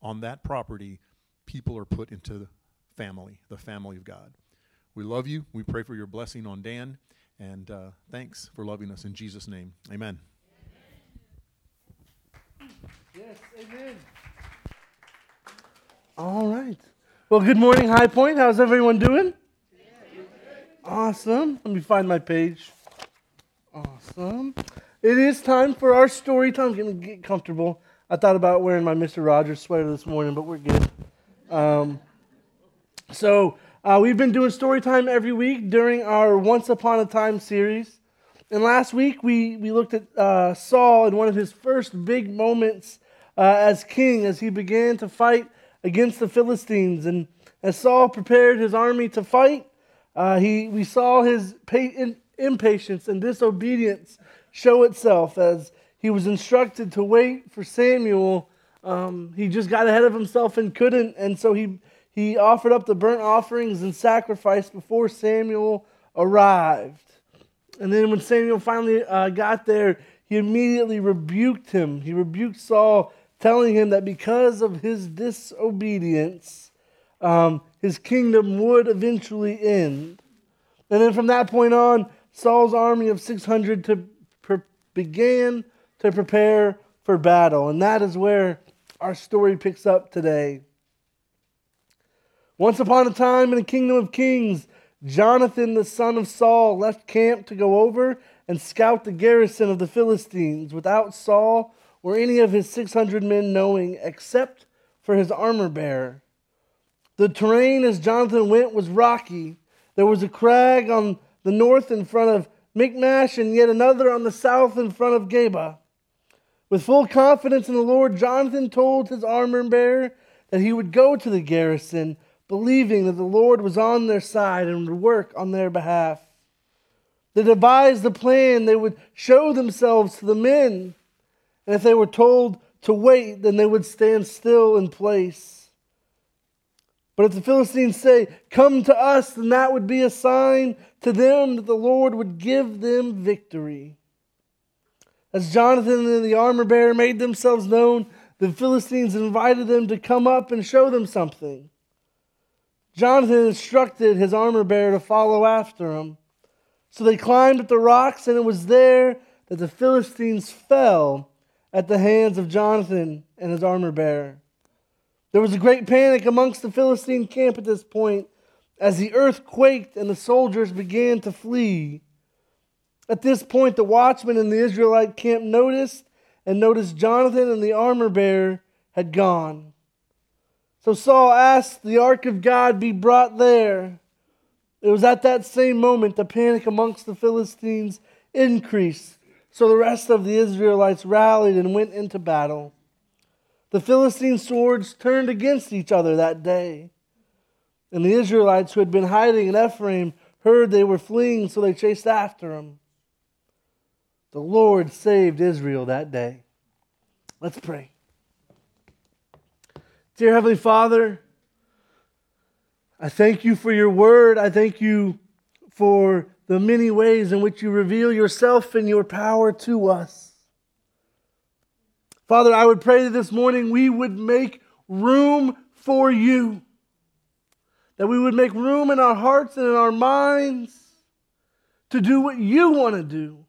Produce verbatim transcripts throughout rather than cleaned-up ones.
on that property, people are put into the family, the family of God. We love you. We pray for your blessing on Dan. And uh, thanks for loving us in Jesus' name. Amen. Yes, amen. All right. Well, good morning, High Point. How's everyone doing? Awesome. Let me find my page. Awesome. It is time for our story time. Get, get comfortable. I thought about wearing my Mister Rogers sweater this morning, but we're good. Um, so uh, we've been doing story time every week during our Once Upon a Time series. And last week we, we looked at uh, Saul in one of his first big moments uh, as king, as he began to fight against the Philistines. And as Saul prepared his army to fight, uh, he we saw his pa- impatience and disobedience show itself as he was instructed to wait for Samuel. Um, he just got ahead of himself and couldn't, and so he, he offered up the burnt offerings and sacrifice before Samuel arrived. And then when Samuel finally uh, got there, he immediately rebuked him. He rebuked Saul, telling him that because of his disobedience, um, his kingdom would eventually end. And then from that point on, Saul's army of six hundred to, per, began to prepare for battle. And that is where our story picks up today. Once upon a time in the kingdom of kings, Jonathan, the son of Saul, left camp to go over and scout the garrison of the Philistines without Saul or any of his six hundred men knowing, except for his armor bearer. The terrain as Jonathan went was rocky. There was a crag on the north in front of Michmash and yet another on the south in front of Geba. With full confidence in the Lord, Jonathan told his armor bearer that he would go to the garrison, believing that the Lord was on their side and would work on their behalf. They devised a plan. They would show themselves to the men. And if they were told to wait, then they would stand still in place. But if the Philistines say, "Come to us," then that would be a sign to them that the Lord would give them victory. As Jonathan and the armor bearer made themselves known, the Philistines invited them to come up and show them something. Jonathan instructed his armor bearer to follow after him. So they climbed up the rocks, and it was there that the Philistines fell at the hands of Jonathan and his armor bearer. There was a great panic amongst the Philistine camp at this point, as the earth quaked and the soldiers began to flee. At this point, the watchmen in the Israelite camp noticed and noticed Jonathan and the armor bearer had gone. So Saul asked the ark of God be brought there. It was at that same moment the panic amongst the Philistines increased. So the rest of the Israelites rallied and went into battle. The Philistine swords turned against each other that day. And the Israelites who had been hiding in Ephraim heard they were fleeing, so they chased after them. The Lord saved Israel that day. Let's pray. Dear Heavenly Father, I thank you for your word. I thank you for the many ways in which you reveal yourself and your power to us. Father, I would pray that this morning we would make room for you. That we would make room in our hearts and in our minds to do what you want to do.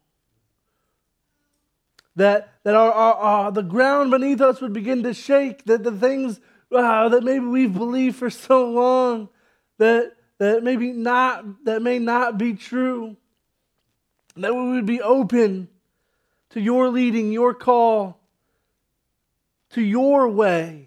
That, that our, our, our, the ground beneath us would begin to shake. That the things uh, that maybe we've believed for so long that, that, maybe not, that may not be true. That we would be open to your leading, your call, to your way.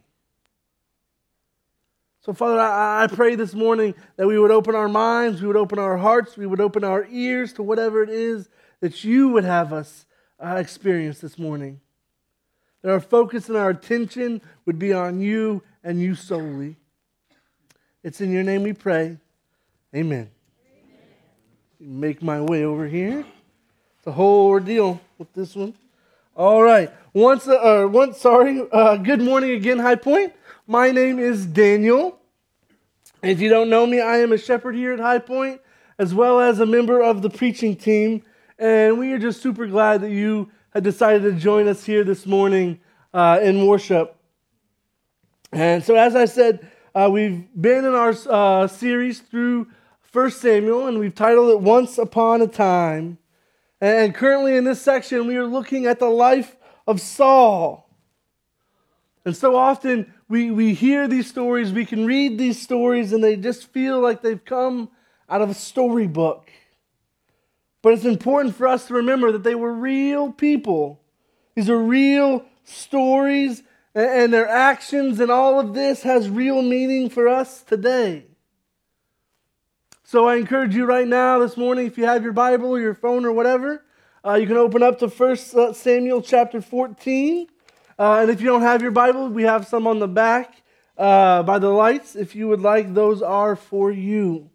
So, Father, I, I pray this morning that we would open our minds, we would open our hearts, we would open our ears to whatever it is that you would have us uh, experience this morning. That our focus and our attention would be on you and you solely. It's in your name we pray. Amen. Amen. Make my way over here. It's a whole ordeal with this one. All right. Once, uh, once, sorry. Uh, good morning again, High Point. My name is Daniel. If you don't know me, I am a shepherd here at High Point, as well as a member of the preaching team. And we are just super glad that you had decided to join us here this morning uh, in worship. And so, as I said, uh, we've been in our uh, series through First Samuel, and we've titled it Once Upon a Time. And currently in this section, we are looking at the life of Saul. And so often we, we hear these stories, we can read these stories, and they just feel like they've come out of a storybook. But it's important for us to remember that they were real people. These are real stories, and their actions and all of this has real meaning for us today. So I encourage you right now, this morning, if you have your Bible or your phone or whatever, uh, you can open up to First Samuel chapter fourteen. Uh, and if you don't have your Bible, we have some on the back uh, by the lights. If you would like, those are for you.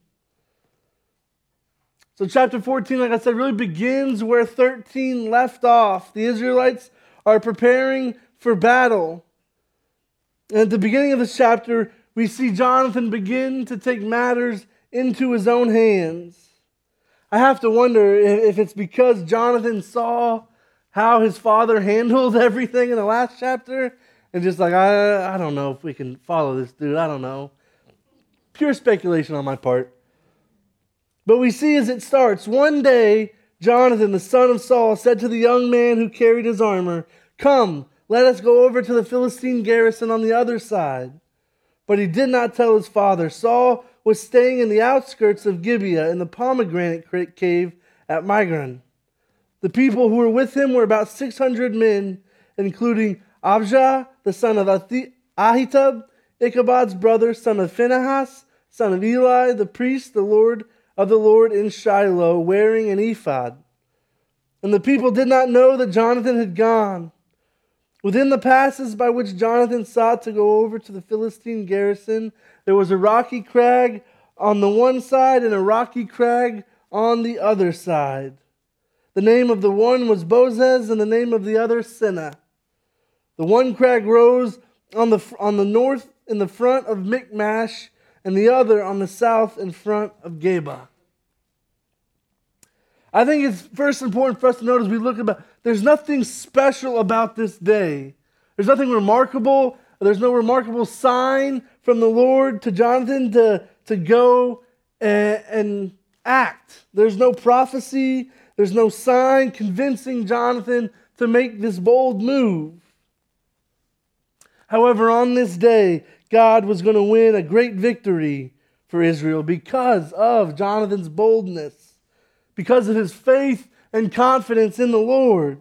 So chapter fourteen, like I said, really begins where thirteen left off. The Israelites are preparing for battle. And at the beginning of this chapter, we see Jonathan begin to take matters into his own hands. I have to wonder if it's because Jonathan saw how his father handled everything in the last chapter and just like, I, I don't know if we can follow this dude. I don't know. Pure speculation on my part. But we see as it starts, one day, Jonathan, the son of Saul, said to the young man who carried his armor, "Come, let us go over to the Philistine garrison on the other side." But he did not tell his father. Saul was staying in the outskirts of Gibeah in the pomegranate cave at Migron. The people who were with him were about six hundred men, including Abijah, the son of Ahitub, Ichabod's brother, son of Phinehas, son of Eli, the priest, the Lord of the Lord in Shiloh, wearing an ephod. And the people did not know that Jonathan had gone. Within the passes by which Jonathan sought to go over to the Philistine garrison, there was a rocky crag on the one side and a rocky crag on the other side. The name of the one was Bozez, and the name of the other Seneh. The one crag rose on the on the north in the front of Michmash, and the other on the south in front of Geba. I think it's first important for us to note as we look about, there's nothing special about this day. There's nothing remarkable. There's no remarkable sign from the Lord to Jonathan to, to go and, and act. There's no prophecy. There's no sign convincing Jonathan to make this bold move. However, on this day, God was going to win a great victory for Israel because of Jonathan's boldness, because of his faith and confidence in the Lord.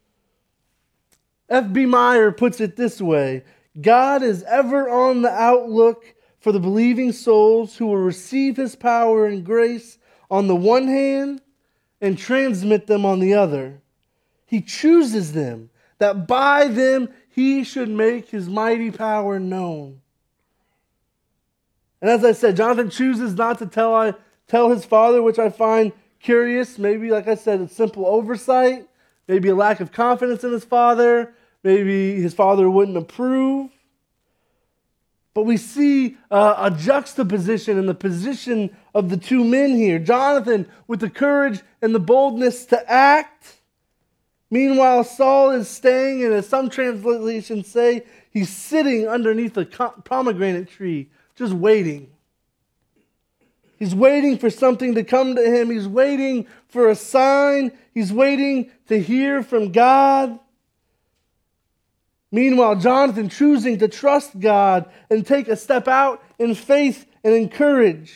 F B Meyer puts it this way: God is ever on the outlook for the believing souls who will receive his power and grace on the one hand and transmit them on the other. He chooses them, that by them he should make his mighty power known. And as I said, Jonathan chooses not to tell, I, tell his father, which I find curious. Maybe, like I said, it's simple oversight. Maybe a lack of confidence in his father. Maybe his father wouldn't approve. But we see uh, a juxtaposition in the position of the two men here. Jonathan with the courage and the boldness to act. Meanwhile, Saul is staying, and as some translations say, he's sitting underneath a pomegranate tree, just waiting. He's waiting for something to come to him. He's waiting for a sign. He's waiting to hear from God. Meanwhile, Jonathan choosing to trust God and take a step out in faith and in courage.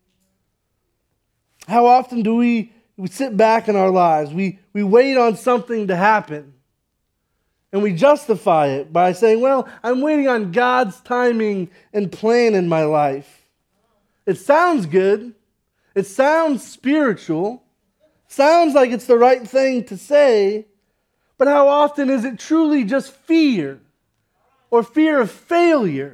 How often do we, we sit back in our lives? We, we wait on something to happen. And we justify it by saying, well, I'm waiting on God's timing and plan in my life. It sounds good. It sounds spiritual. Sounds like it's the right thing to say. But how often is it truly just fear or fear of failure?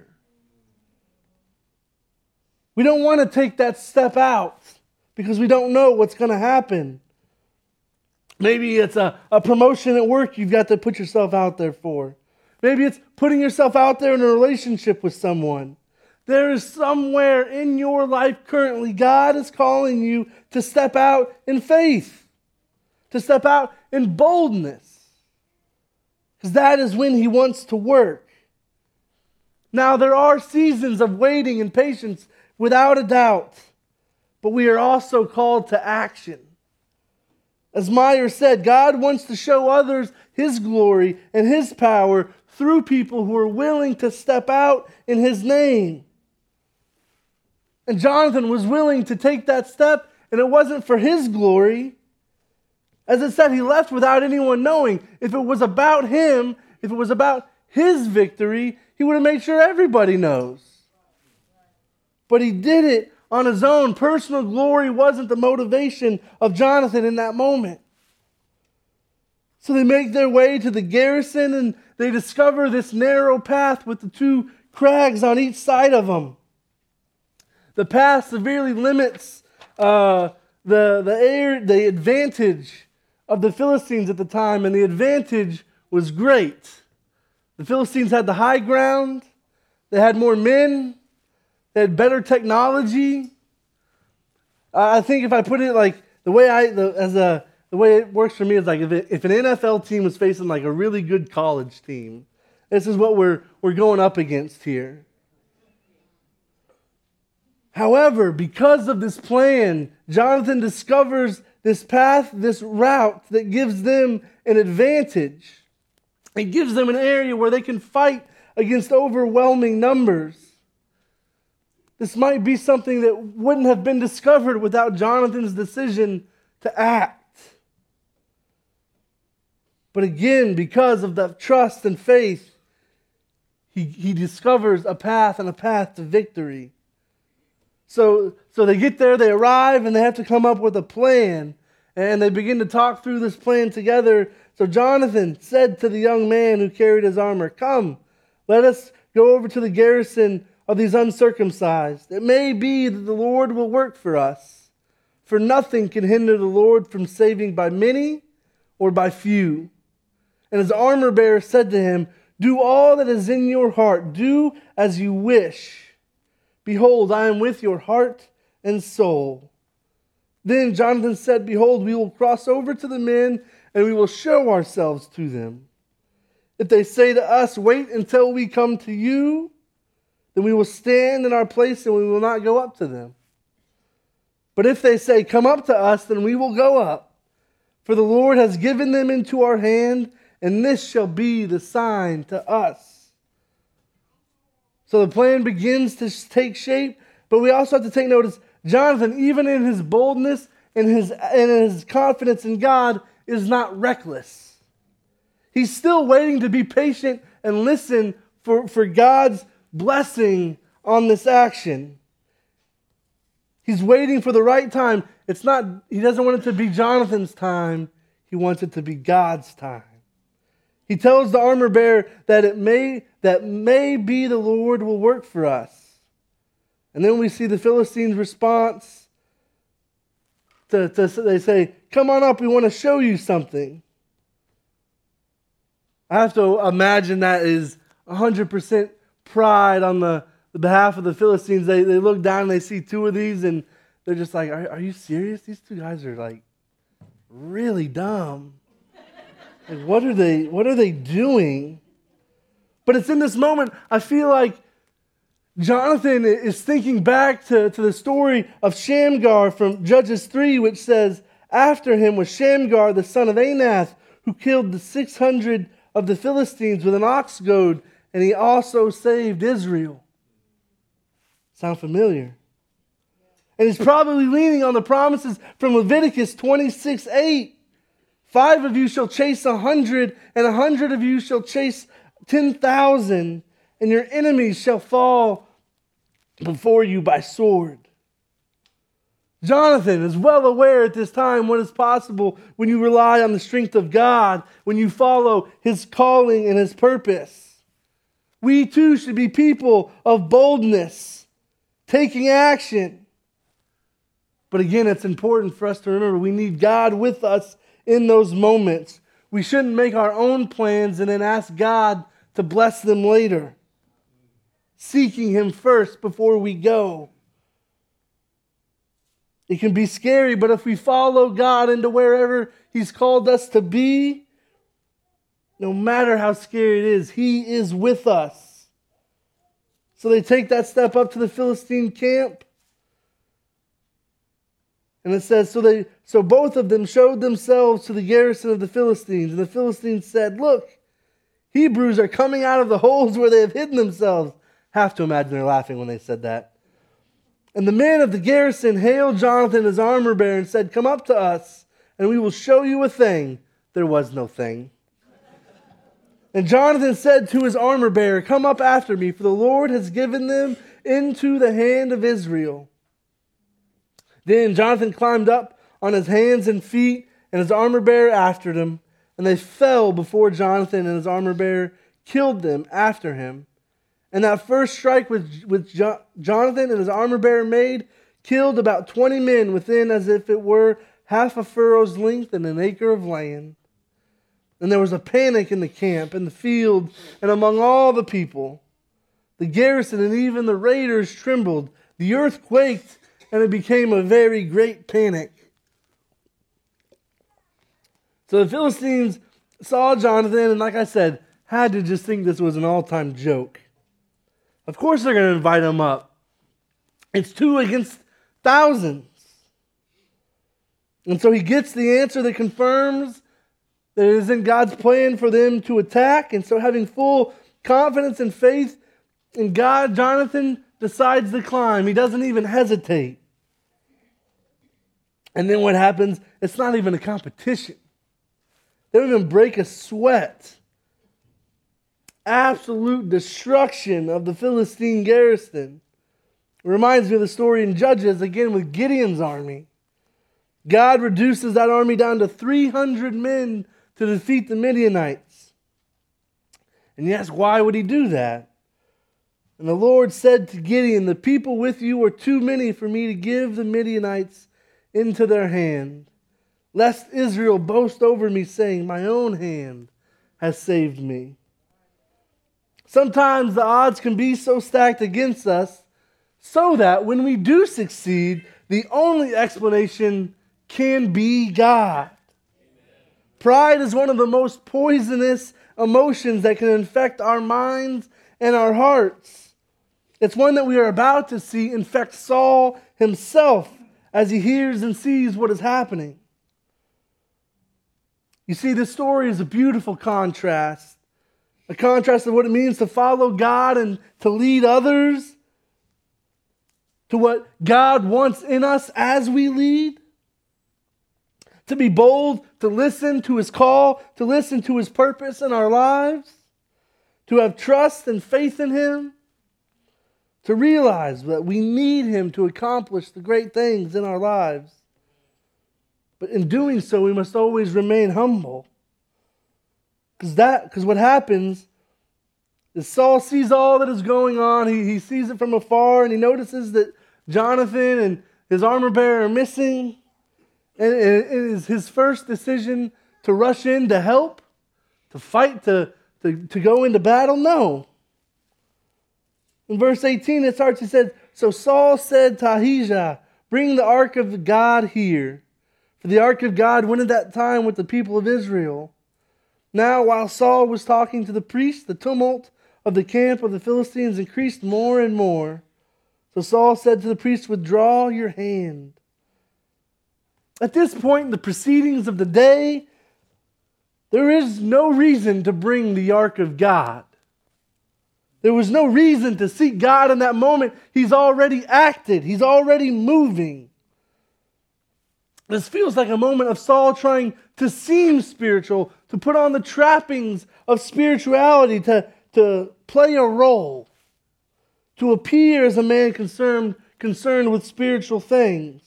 We don't want to take that step out because we don't know what's going to happen. Maybe it's a, a promotion at work you've got to put yourself out there for. Maybe it's putting yourself out there in a relationship with someone. There is somewhere in your life currently God is calling you to step out in faith, to step out in boldness. Because that is when he wants to work. Now, there are seasons of waiting and patience, without a doubt, but we are also called to action. As Meyer said, God wants to show others His glory and His power through people who are willing to step out in His name. And Jonathan was willing to take that step, and it wasn't for his glory. As it said, he left without anyone knowing. If it was about him, if it was about his victory, he would have made sure everybody knows. But he did it on his own. Personal glory wasn't the motivation of Jonathan in that moment. So they make their way to the garrison, and they discover this narrow path with the two crags on each side of them. The path severely limits uh, the, the, air, the advantage of the Philistines at the time, and the advantage was great. The Philistines had the high ground. They had more men. They had better technology. Uh, I think if I put it like the way I, the, as a, the way it works for me is like if, it, if an N F L team was facing like a really good college team, this is what we're we're going up against here. However, because of this plan, Jonathan discovers this path, this route that gives them an advantage. It gives them an area where they can fight against overwhelming numbers. This might be something that wouldn't have been discovered without Jonathan's decision to act. But again, because of that trust and faith, he, he discovers a path and a path to victory. So, so they get there, they arrive, and they have to come up with a plan. And they begin to talk through this plan together. So Jonathan said to the young man who carried his armor, "Come, let us go over to the garrison of these uncircumcised. It may be that the Lord will work for us. For nothing can hinder the Lord from saving by many or by few." And his armor bearer said to him, "Do all that is in your heart. Do as you wish. Behold, I am with your heart and soul." Then Jonathan said, "Behold, we will cross over to the men, and we will show ourselves to them. If they say to us, 'Wait until we come to you,' then we will stand in our place and we will not go up to them. But if they say, 'Come up to us,' then we will go up. For the Lord has given them into our hand, and this shall be the sign to us." So the plan begins to take shape, but we also have to take notice, Jonathan, even in his boldness and his, and his confidence in God, is not reckless. He's still waiting to be patient and listen for, for God's blessing on this action. He's waiting for the right time. It's not, he doesn't want it to be Jonathan's time. He wants it to be God's time. He tells the armor bearer that it may, that may be the Lord will work for us. And then we see the Philistines' response. To, to, they say, "Come on up, we want to show you something." I have to imagine that is one hundred percent pride on the, the behalf of the Philistines. They, they look down and they see two of these and they're just like, are, are you serious? These two guys are like really dumb. Like, what are they, what are they doing? But it's in this moment, I feel like Jonathan is thinking back to, to the story of Shamgar from Judges three, which says, "After him was Shamgar, the son of Anath, who killed the six hundred of the Philistines with an ox goad, and he also saved Israel." Sound familiar? And he's probably leaning on the promises from Leviticus twenty-six eight. "Five of you shall chase a hundred, and a hundred of you shall chase ten thousand, and your enemies shall fall before you by sword." Jonathan is well aware at this time what is possible when you rely on the strength of God, when you follow His calling and His purpose. We too should be people of boldness, taking action. But again, it's important for us to remember we need God with us in those moments. We shouldn't make our own plans and then ask God to bless them later. Seeking Him first before we go. It can be scary, but if we follow God into wherever He's called us to be, no matter how scary it is, He is with us. So they take that step up to the Philistine camp. And it says, so they, so both of them showed themselves to the garrison of the Philistines. And the Philistines said, look, Hebrews are coming out of the holes where they have hidden themselves. Have to imagine they're laughing when they said that. And the men of the garrison hailed Jonathan, his armor bearer, and said, come up to us, and we will show you a thing. There was no thing. And Jonathan said to his armor bearer, come up after me, for the Lord has given them into the hand of Israel. Then Jonathan climbed up on his hands and feet, and his armor bearer after him. And they fell before Jonathan, and his armor bearer killed them after him. And that first strike which, which jo- Jonathan and his armor bearer made killed about twenty men within as if it were half a furrow's length and an acre of land. And there was a panic in the camp, in the field, and among all the people. The garrison and even the raiders trembled. The earth quaked, and it became a very great panic. So the Philistines saw Jonathan, and like I said, had to just think this was an all-time joke. Of course they're going to invite him up. It's two against thousands. And so he gets the answer that confirms that it is in God's plan for them to attack. And so having full confidence and faith in God, Jonathan decides to climb. He doesn't even hesitate. And then what happens? It's not even a competition. They don't even break a sweat. Absolute destruction of the Philistine garrison. It reminds me of the story in Judges, again with Gideon's army. God reduces that army down to three hundred men to defeat the Midianites. And you ask, why would he do that? And the Lord said to Gideon, the people with you are too many for me to give the Midianites into their hand, lest Israel boast over me, saying, my own hand has saved me. Sometimes the odds can be so stacked against us so that when we do succeed, the only explanation can be God. Pride is one of the most poisonous emotions that can infect our minds and our hearts. It's one that we are about to see infect Saul himself as he hears and sees what is happening. You see, this story is a beautiful contrast. A contrast of what it means to follow God and to lead others, to what God wants in us as we lead. To be bold, to listen to his call, to listen to his purpose in our lives, to have trust and faith in him, to realize that we need him to accomplish the great things in our lives. But in doing so, we must always remain humble. Because that, because what happens is Saul sees all that is going on. He, he sees it from afar, and he notices that Jonathan and his armor bearer are missing. And it is his first decision to rush in to help, to fight, to, to, to go into battle? No. In verse eighteen, it starts, he said, so Saul said to Ahijah, bring the ark of God here. For the ark of God went at that time with the people of Israel. Now, while Saul was talking to the priest, the tumult of the camp of the Philistines increased more and more. So Saul said to the priest, withdraw your hand. At this point in the proceedings of the day, there is no reason to bring the ark of God. There was no reason to seek God in that moment. He's already acted. He's already moving. This feels like a moment of Saul trying to seem spiritual, to put on the trappings of spirituality, to, to play a role, to appear as a man concerned, concerned with spiritual things.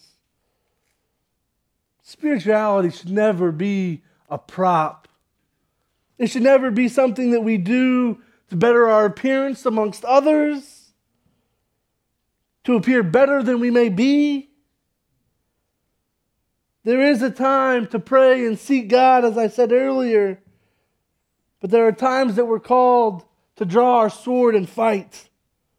Spirituality should never be a prop. It should never be something that we do to better our appearance amongst others, to appear better than we may be. There is a time to pray and seek God, as I said earlier, but there are times that we're called to draw our sword and fight.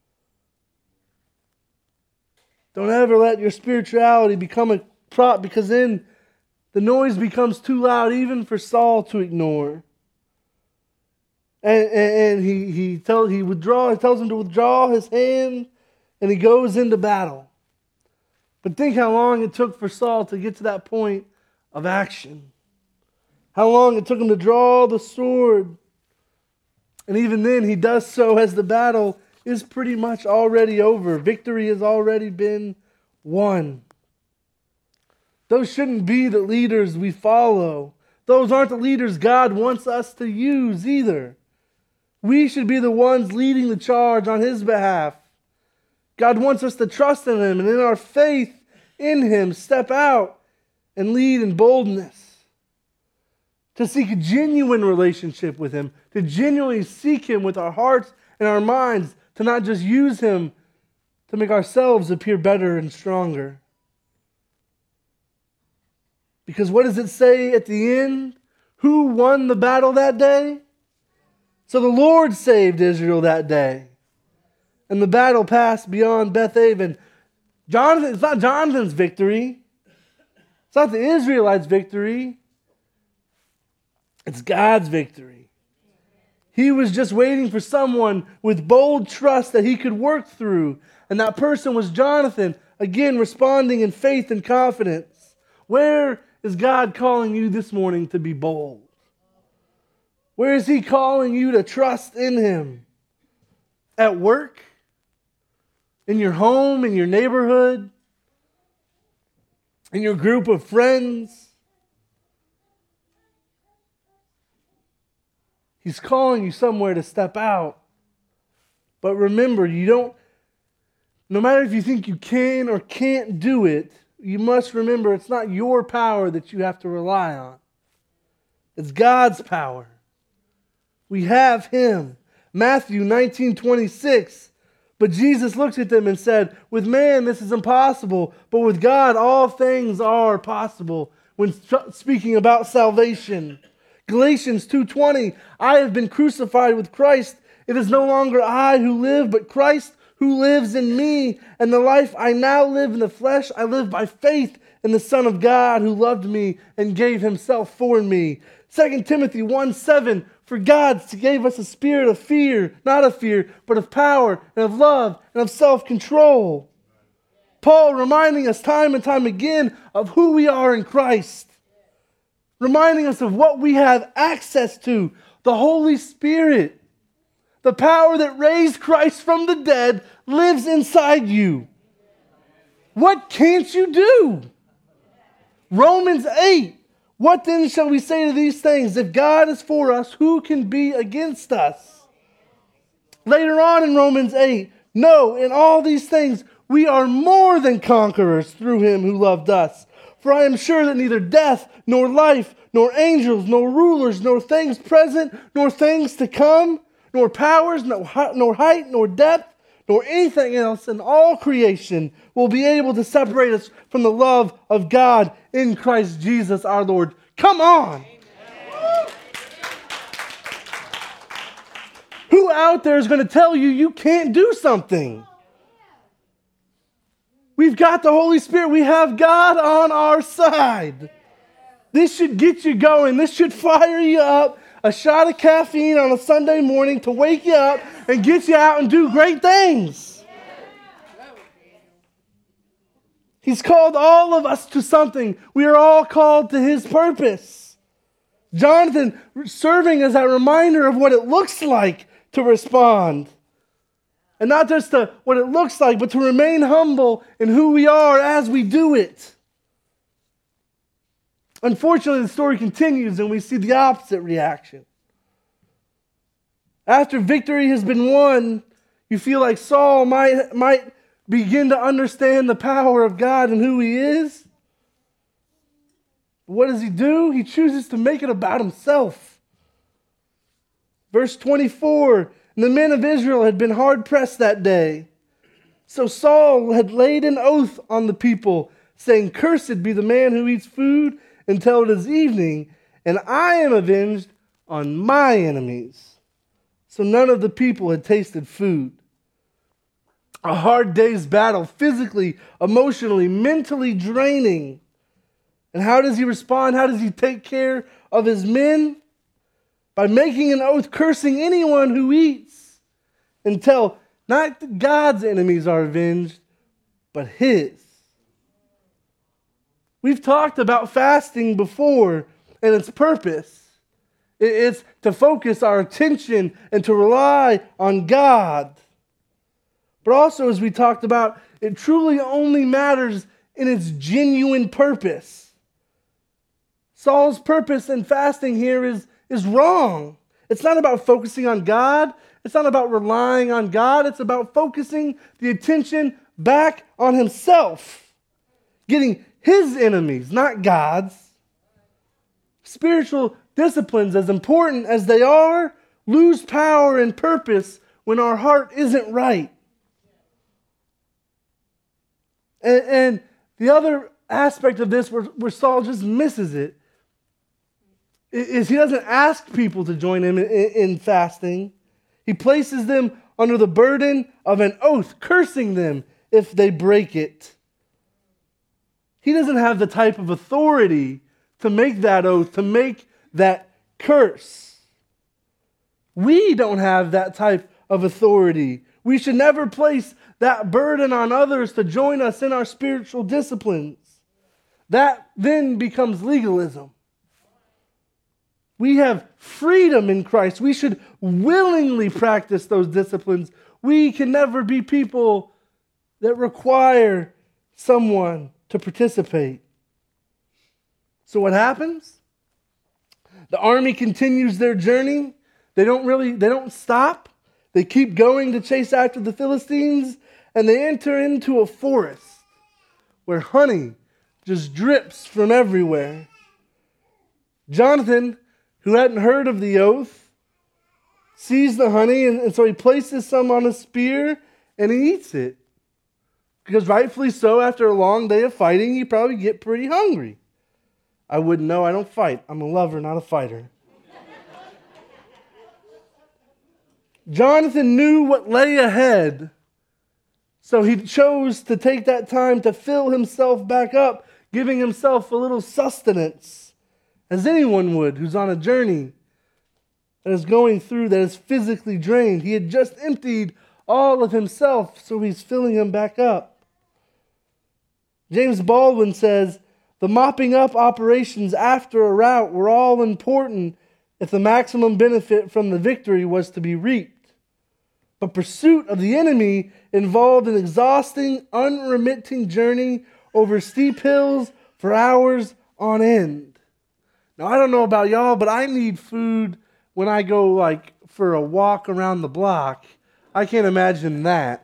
Don't ever let your spirituality become a prop, because then the noise becomes too loud even for Saul to ignore. And, and, and he he tells he withdraw, he tells him to withdraw his hand, and he goes into battle. But think how long it took for Saul to get to that point of action. How long it took him to draw the sword. And even then, he does so as the battle is pretty much already over. Victory has already been won. Those shouldn't be the leaders we follow. Those aren't the leaders God wants us to use either. We should be the ones leading the charge on His behalf. God wants us to trust in Him, and in our faith in Him, step out and lead in boldness. To seek a genuine relationship with Him, to genuinely seek Him with our hearts and our minds, to not just use Him to make ourselves appear better and stronger. Because what does it say at the end? Who won the battle that day? So the Lord saved Israel that day. And the battle passed beyond Bethaven. Jonathan, it's not Jonathan's victory. It's not the Israelites' victory. It's God's victory. He was just waiting for someone with bold trust that He could work through. And that person was Jonathan, again responding in faith and confidence. Where is God calling you this morning to be bold? Where is He calling you to trust in Him? At work? In your home? In your neighborhood? In your group of friends? He's calling you somewhere to step out. But remember, you don't, no matter if you think you can or can't do it, you must remember it's not your power that you have to rely on. It's God's power. We have Him. Matthew nineteen twenty-six. But Jesus looked at them and said, with man this is impossible, but with God all things are possible. When speaking about salvation. Galatians two twenty, I have been crucified with Christ. It is no longer I who live, but Christ who lives in me. And the life I now live in the flesh, I live by faith in the Son of God who loved me and gave Himself for me. Second Timothy one seven, for God gave us a spirit of fear, not of fear, but of power and of love and of self-control. Paul reminding us time and time again of who we are in Christ. Reminding us of what we have access to, the Holy Spirit. The power that raised Christ from the dead lives inside you. What can't you do? Romans eight. What then shall we say to these things? If God is for us, who can be against us? Later on in Romans eight. No, in all these things we are more than conquerors through Him who loved us. For I am sure that neither death, nor life, nor angels, nor rulers, nor things present, nor things to come, nor powers, nor height, nor depth, nor anything else in all creation will be able to separate us from the love of God in Christ Jesus our Lord. Come on! Who out there is going to tell you you can't do something? We've got the Holy Spirit. We have God on our side. This should get you going. This should fire you up. A shot of caffeine on a Sunday morning to wake you up and get you out and do great things. He's called all of us to something. We are all called to His purpose. Jonathan serving as that reminder of what it looks like to respond. And not just to what it looks like, but to remain humble in who we are as we do it. Unfortunately, the story continues and we see the opposite reaction. After victory has been won, you feel like Saul might, might begin to understand the power of God and who He is. What does he do? He chooses to make it about himself. Verse twenty-four, and the men of Israel had been hard-pressed that day. So Saul had laid an oath on the people, saying, cursed be the man who eats food until it is evening, and I am avenged on my enemies. So none of the people had tasted food. A hard day's battle, physically, emotionally, mentally draining. And how does he respond? How does he take care of his men? by making an oath cursing anyone who eats until not God's enemies are avenged, but his. We've talked about fasting before and its purpose. It's to focus our attention and to rely on God. But also, as we talked about, it truly only matters in its genuine purpose. Saul's purpose in fasting here is, is wrong. It's not about focusing on God. It's not about relying on God. It's about focusing the attention back on himself, getting his enemies, not God's. Spiritual disciplines, as important as they are, lose power and purpose when our heart isn't right. And, and the other aspect of this where, where Saul just misses it is he doesn't ask people to join him in, in fasting. He places them under the burden of an oath, cursing them if they break it. He doesn't have the type of authority to make that oath, to make that curse. We don't have that type of authority. We should never place that burden on others to join us in our spiritual disciplines. That then becomes legalism. We have freedom in Christ. We should willingly practice those disciplines. We can never be people that require someone to participate. So what happens? The army continues their journey. They don't really, they don't stop. They keep going to chase after the Philistines, and they enter into a forest where honey just drips from everywhere. Jonathan, who hadn't heard of the oath, sees the honey, and, and so he places some on a spear and he eats it. Because rightfully so, after a long day of fighting, you probably get pretty hungry. I wouldn't know. I don't fight. I'm a lover, not a fighter. Jonathan knew what lay ahead, so he chose to take that time to fill himself back up, giving himself a little sustenance, as anyone would who's on a journey that is going through, that is physically drained. He had just emptied all of himself, so he's filling him back up. James Baldwin says, the mopping up operations after a rout were all important if the maximum benefit from the victory was to be reaped. But pursuit of the enemy involved an exhausting, unremitting journey over steep hills for hours on end. Now, I don't know about y'all, but I need food when I go like for a walk around the block. I can't imagine that.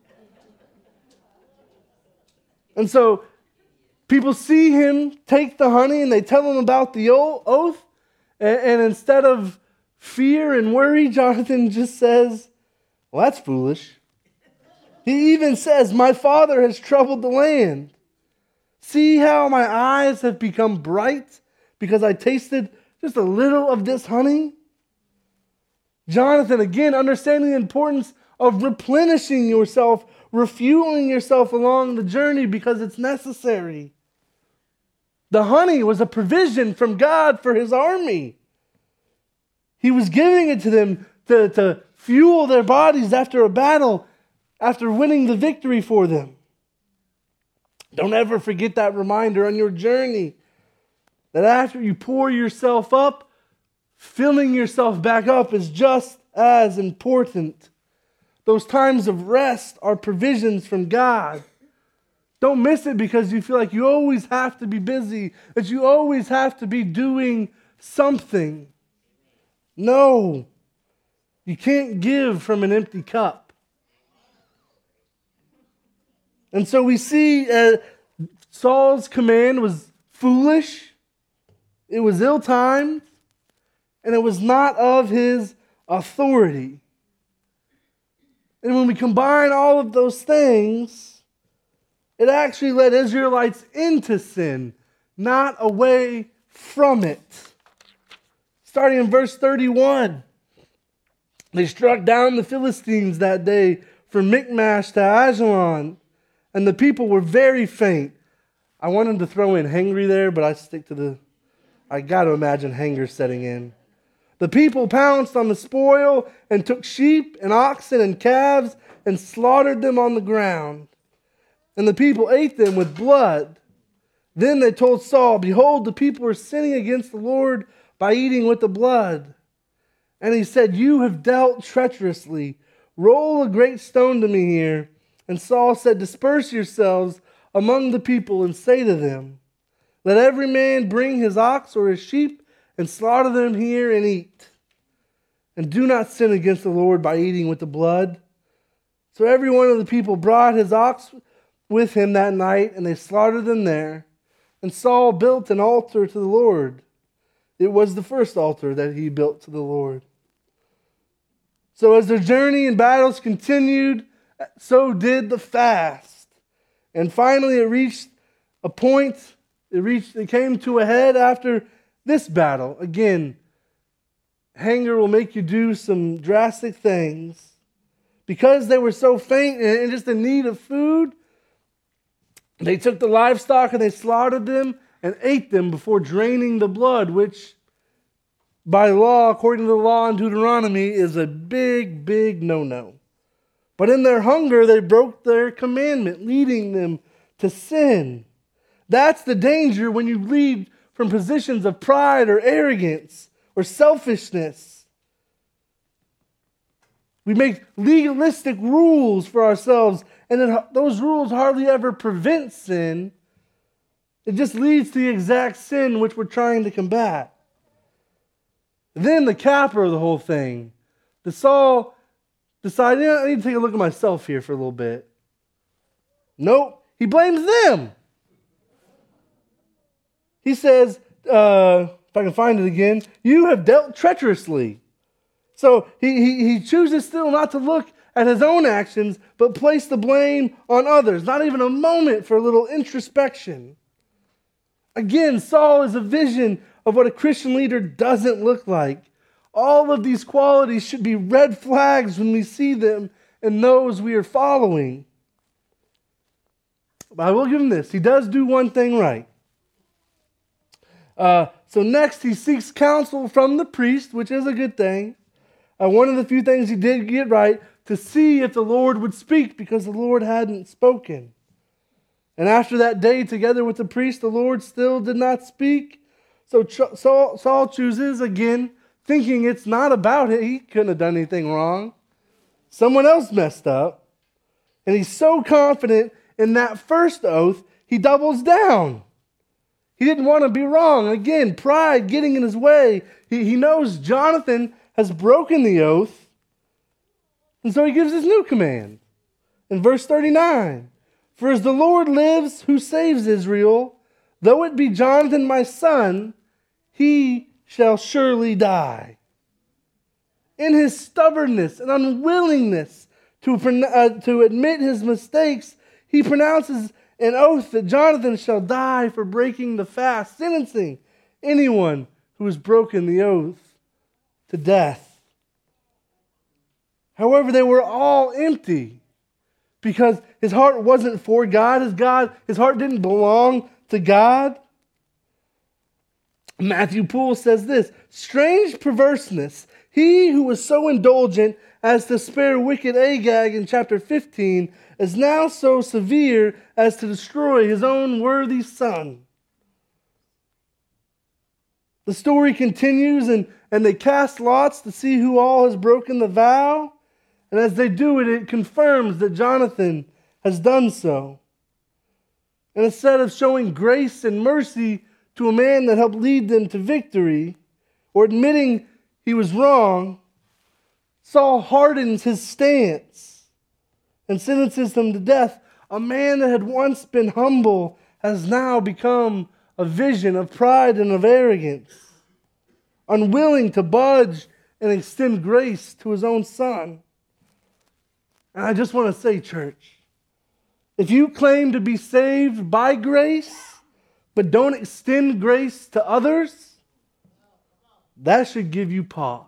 And so people see him take the honey and they tell him about the oath. And, and instead of fear and worry, Jonathan just says, well, that's foolish. He even says, my father has troubled the land. See how my eyes have become bright because I tasted just a little of this honey? Jonathan, again, understanding the importance of replenishing yourself, refueling yourself along the journey because it's necessary. The honey was a provision from God for his army. He was giving it to them to, to fuel their bodies after a battle, after winning the victory for them. Don't ever forget that reminder on your journey that after you pour yourself up, filling yourself back up is just as important. Those times of rest are provisions from God. Don't miss it because you feel like you always have to be busy, that you always have to be doing something. No, you can't give from an empty cup. And so we see uh, Saul's command was foolish, it was ill-timed, and it was not of his authority. And when we combine all of those things, it actually led Israelites into sin, not away from it. Starting in verse thirty-one, they struck down the Philistines that day from Michmash to Ajalon, and the people were very faint. I wanted to throw in hangry there, but I stick to the, I got to imagine hanger setting in. The people pounced on the spoil and took sheep and oxen and calves and slaughtered them on the ground. And the people ate them with blood. Then they told Saul, "Behold, the people are sinning against the Lord by eating with the blood." And he said, "You have dealt treacherously. Roll a great stone to me here." And Saul said, "Disperse yourselves among the people and say to them, let every man bring his ox or his sheep and slaughter them here and eat. And do not sin against the Lord by eating with the blood." So every one of the people brought his ox with him that night, and they slaughtered them there. And Saul built an altar to the Lord. It was the first altar that he built to the Lord. So as their journey and battles continued, so did the fast. And finally it reached a point, it reached, it came to a head after this battle. Again, hunger will make you do some drastic things. Because they were so faint and just in need of food, they took the livestock and they slaughtered them and ate them before draining the blood, which by law, according to the law in Deuteronomy, is a big, big no-no. But in their hunger, they broke their commandment, leading them to sin. That's the danger when you lead from positions of pride or arrogance or selfishness. We make legalistic rules for ourselves, and it, those rules hardly ever prevent sin. It just leads to the exact sin which we're trying to combat. Then the capper of the whole thing, the Saul decided, I need to take a look at myself here for a little bit. Nope, he blames them. He says, uh, if I can find it again, "You have dealt treacherously." So he, he, he chooses still not to look at his own actions, but place the blame on others. Not even a moment for a little introspection. Again, Saul is a vision of what a Christian leader doesn't look like. All of these qualities should be red flags when we see them in those we are following. But I will give him this. He does do one thing right. Uh, so next, he seeks counsel from the priest, which is a good thing. Uh, one of the few things he did get right, to see if the Lord would speak, because the Lord hadn't spoken. And after that day, together with the priest, the Lord still did not speak. So Ch- Saul, Saul chooses, again, thinking it's not about it. He couldn't have done anything wrong. Someone else messed up. And he's so confident in that first oath, he doubles down. He didn't want to be wrong. Again, pride getting in his way. He, he knows Jonathan has broken the oath. And so he gives his new command. In verse thirty-nine, "For as the Lord lives who saves Israel, though it be Jonathan my son, he shall surely die." In his stubbornness and unwillingness to, uh, to admit his mistakes, he pronounces an oath that Jonathan shall die for breaking the fast, sentencing anyone who has broken the oath to death. However, they were all empty because his heart wasn't for God. His God, his heart didn't belong to God. Matthew Poole says this, "Strange perverseness. He who was so indulgent as to spare wicked Agag in chapter fifteen is now so severe as to destroy his own worthy son." The story continues, and, and they cast lots to see who all has broken the vow. And as they do it, it confirms that Jonathan has done so. And instead of showing grace and mercy to a man that helped lead them to victory, or admitting he was wrong, Saul hardens his stance and sentences him to death. A man that had once been humble has now become a vision of pride and of arrogance, unwilling to budge and extend grace to his own son. And I just want to say, church, if you claim to be saved by grace, but don't extend grace to others, that should give you pause.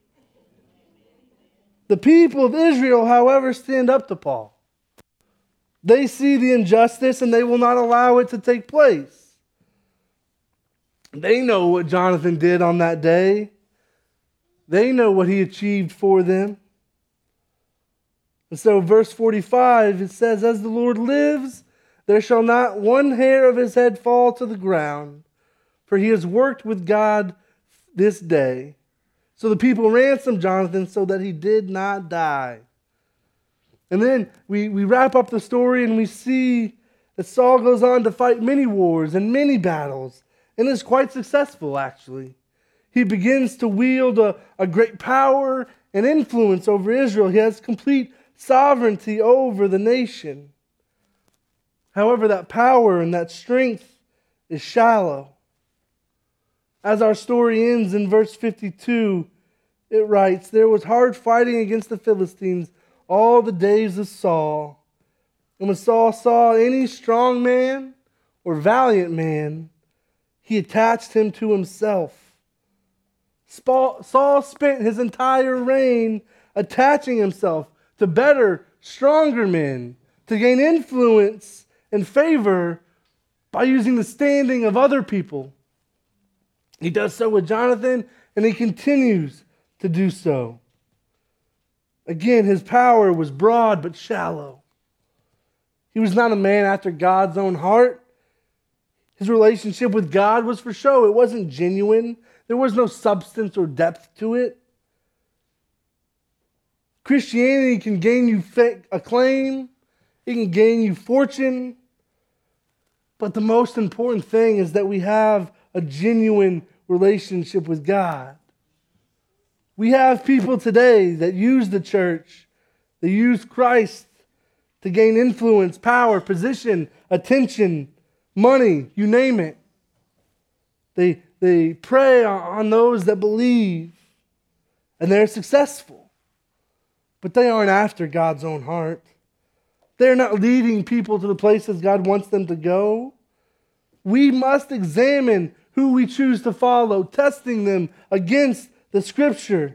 The people of Israel, however, stand up to Paul. They see the injustice and they will not allow it to take place. They know what Jonathan did on that day. They know what he achieved for them. And so verse forty-five, it says, as the Lord lives, there shall not one hair of his head fall to the ground, for he has worked with God this day. So the people ransomed Jonathan so that he did not die. And then we, we wrap up the story and we see that Saul goes on to fight many wars and many battles, and is quite successful, actually. He begins to wield a, a great power and influence over Israel. He has complete sovereignty over the nation. However, that power and that strength is shallow. As our story ends in verse fifty-two, it writes, there was hard fighting against the Philistines all the days of Saul. And when Saul saw any strong man or valiant man, he attached him to himself. Saul spent his entire reign attaching himself to better, stronger men, to gain influence and favor by using the standing of other people. He does so with Jonathan, and he continues to do so. Again, his power was broad but shallow. He was not a man after God's own heart. His relationship with God was for show. It wasn't genuine. There was no substance or depth to it. Christianity can gain you acclaim. It can gain you fortune. But the most important thing is that we have a genuine relationship with God. We have people today that use the church, they use Christ to gain influence, power, position, attention, money, you name it. They, they prey on those that believe, and they're successful. But they aren't after God's own heart. They're not leading people to the places God wants them to go. We must examine who we choose to follow, testing them against the Scripture.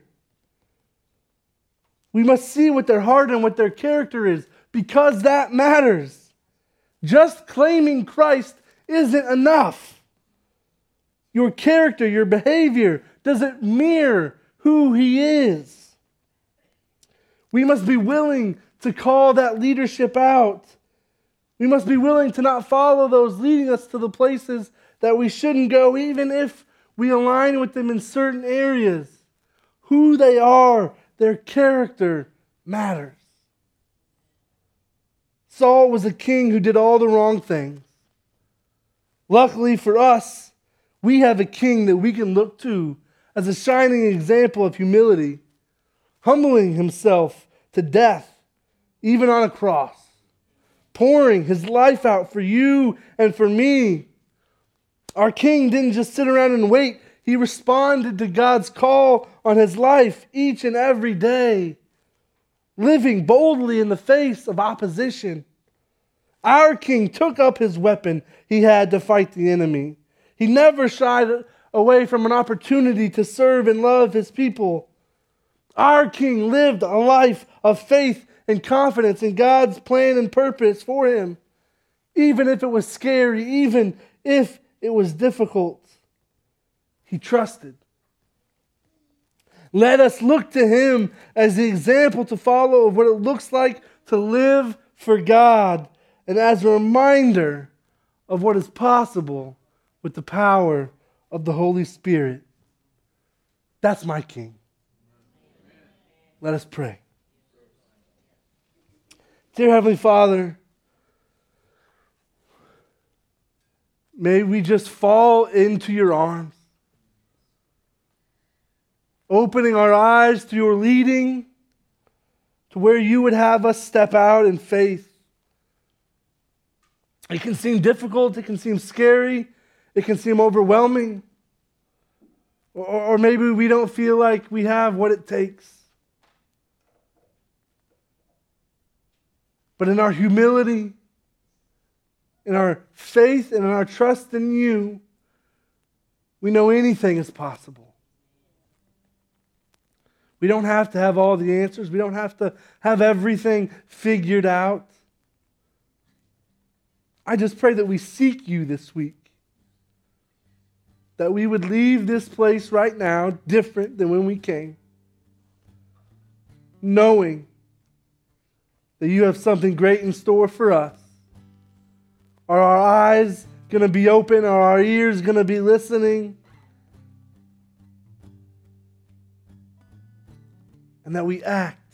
We must see what their heart and what their character is, because that matters. Just claiming Christ isn't enough. Your character, your behavior, does it mirror who He is? We must be willing to call that leadership out. We must be willing to not follow those leading us to the places that we shouldn't go, even if we align with them in certain areas. Who they are, their character matters. Saul was a king who did all the wrong things. Luckily for us, we have a king that we can look to as a shining example of humility, humbling himself to death, even on a cross, pouring his life out for you and for me. Our king didn't just sit around and wait. He responded to God's call on his life each and every day, living boldly in the face of opposition. Our king took up his weapon he had to fight the enemy. He never shied away from an opportunity to serve and love his people. Our king lived a life of faith and confidence in God's plan and purpose for him, even if it was scary, even if it was difficult. He trusted. Let us look to him as the example to follow of what it looks like to live for God, and as a reminder of what is possible with the power of the Holy Spirit. That's my King. Let us pray. Dear Heavenly Father, may we just fall into your arms, opening our eyes to your leading, to where you would have us step out in faith. It can seem difficult, it can seem scary, it can seem overwhelming, or, or maybe we don't feel like we have what it takes. But in our humility, in our faith, and in our trust in you, we know anything is possible. We don't have to have all the answers. We don't have to have everything figured out. I just pray that we seek you this week. that we would leave this place right now different than when we came, knowing that you have something great in store for us. Are our eyes going to be open? Are our ears going to be listening? And that we act